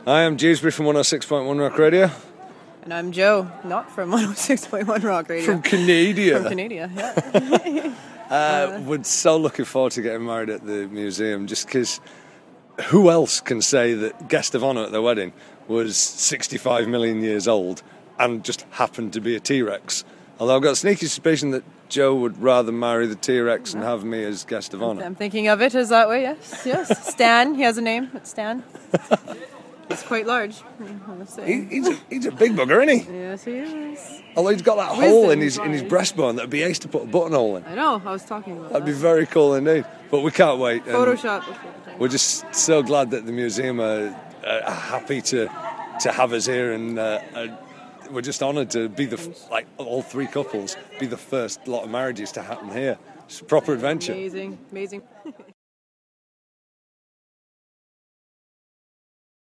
I am Dewsbury from 106.1 Rock Radio. And I'm Joe, not from 106.1 Rock Radio. From Canada. From Canada, yeah. We're so looking forward to getting married at the museum, just because who else can say that guest of honour at their wedding was 65 million years old and just happened to be a T-Rex? Although I've got a sneaky suspicion that Joe would rather marry the T-Rex and have me as guest of honour. I'm thinking of it as that way, yes. Stan, he has a name, it's Stan. He's quite large, I must say. He's a big bugger, isn't he? Yes, he is. Although he's got that hole in his breastbone that'd be ace to put a buttonhole in. I know, I was talking about That'd be very cool indeed. But we can't wait. Photoshop. We're just so glad that the museum are happy to have us here, and we're just honoured to be all three couples be the first lot of marriages to happen here. It's a proper adventure. Amazing.